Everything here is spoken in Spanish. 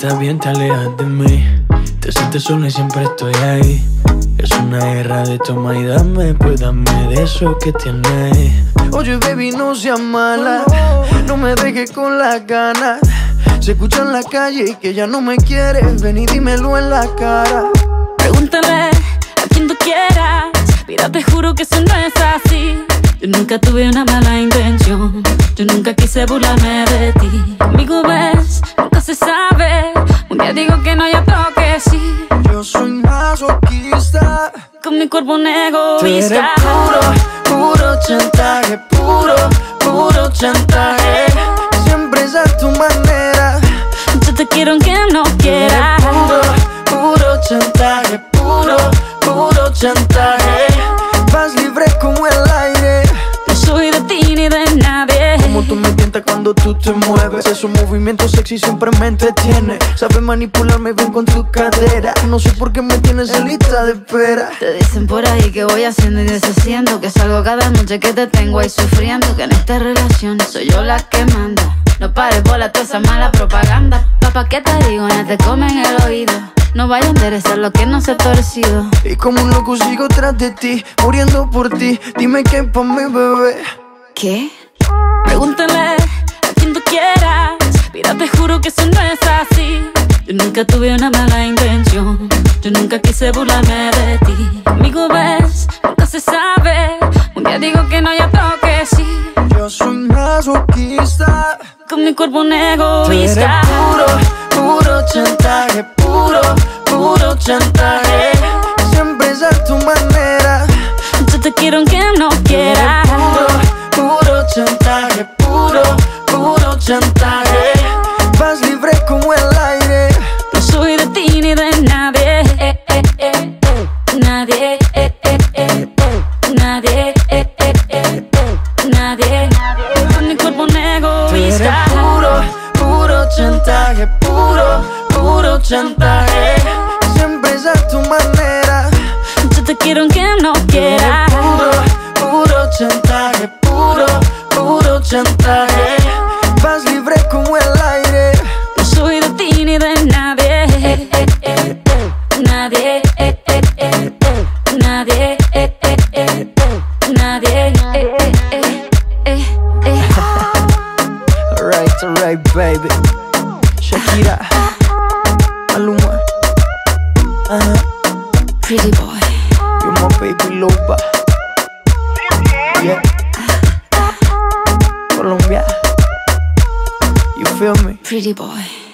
estás bien te alejas de mí. Te sientes sola y siempre estoy ahí. Es una guerra de toma y dame, pues dame de eso que tienes. Oye baby, no seas mala, no me dejes con las ganas. Se escucha en la calle y que ya no me quieres. Ven y dímelo en la cara. Pregúntale a quien tú quieras. Mira, te juro que eso no es así. Yo nunca tuve una mala intención. Yo nunca quise burlarme de ti. Conmigo ves, nunca se sabe. Un día digo que no, ya toque sí. Yo soy masoquista. Con mi cuerpo un egoísta. Tú eres puro chantaje. Puro chantaje. Siempre es a tu manera. Yo te quiero aunque no quieras. Puro chantaje. Puro chantaje. Vas libre como el aire. No soy de ti ni de nadie. Como tú me tientas cuando tú te mueves. Esos movimientos sexy siempre me entretiene. Sabes manipularme bien con tu cadera. No sé por qué me tienes en lista de espera. Te dicen por ahí que voy haciendo y deshaciendo, que salgo cada noche que te tengo ahí sufriendo, que en esta relación soy yo la que manda. No pares bola toda esa mala propaganda. Papá, ¿qué te digo? Ya te comen el oído. No vaya a enderezar lo que no se ha torcido. Y como un loco sigo tras de ti, muriendo por ti. Dime qué pa' mi bebé. ¿Qué? Pregúntale a quien tú quieras. Mira, te juro que eso no es así. Yo nunca tuve una mala intención. Yo nunca quise burlarme de ti. Conmigo ves, nunca se sabe. Un día digo que no, ya toque sí. Yo soy masoquista. Con mi cuerpo un egoísta. Puro chantaje. Puro chantaje. Siempre es a tu manera. Yo te quiero aunque no quieras. Puro chantaje. Puro chantaje. Vas libre como el aire. No soy de ti ni de nadie. Nadie. Nadie. Nadie. Con mi cuerpo un egoísta. Puro chantaje. Puro chantaje. Siempre es a tu manera. Yo te quiero aunque no quieras. Puro chantaje. Puro chantaje. Vas libre como el aire. No soy de ti ni de nadie. Nadie. Nadie. Nadie. Alright, baby. Shakira, Maluma, Pretty boy. you're my baby loba. Yeah. Colombia, you feel me? Pretty boy.